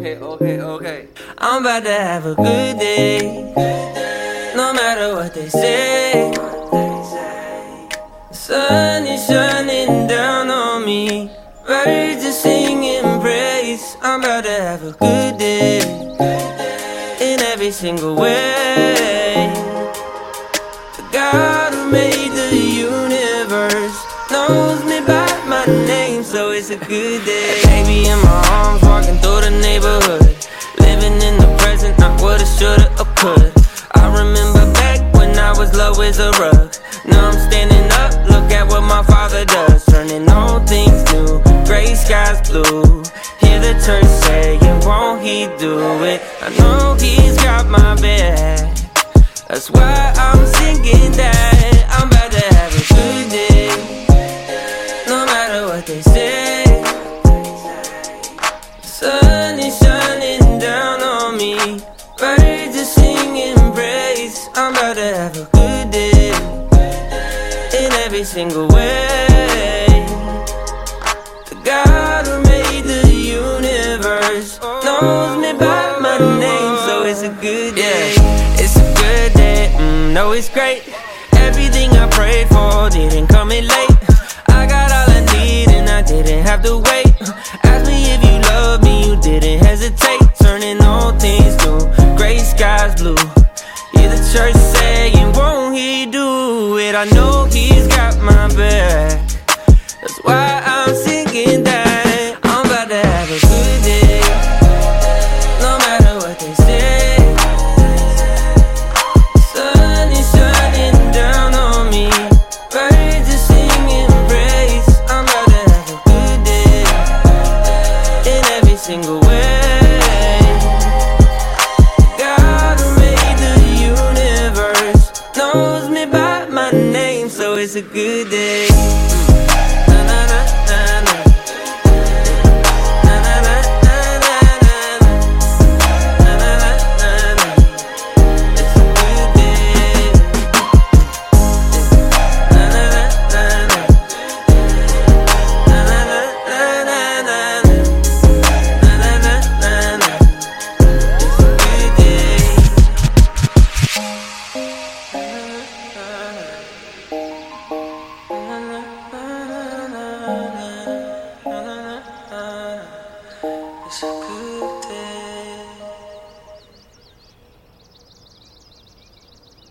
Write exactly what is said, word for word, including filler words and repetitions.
okay, okay, okay. I'm about to have a good day, no matter what they say. The sun is shining down on me, birds are singing praise. I'm about to have a good day, in every single way. The God who made the universe knows me by my name, so it's a good day. Baby in my arms, walking through the neighborhood, living in the present, not what I shoulda or could. I remember back when I was low as a rug. Now I'm standing up, look at what my father does, turning all things new, gray skies blue. Hear the church saying, won't he do it? I know he's got my back, that's why I'm singing that. I'm about to have a good day, no matter what they say. The sun is shining down on me, birds are singing praise. I'm about to have a good day, in every single way. The God who made the universe knows me by my name, so it's a good day. It's a good day, mm, no it's great. Everything I prayed for didn't come in late. I got all I need and I didn't have to wait. Ask me if you love me, you didn't hesitate. Turning all things new, gray skies blue. Hear the church saying, won't he do it? I know he's got my back, that's why I'm singing that. I'm about to have a good day, no matter what they say. Sun is shining down on me, birds are singing praise. I'm about to have a good day, in every single way. God who made the universe knows me by my name, so it's a good day.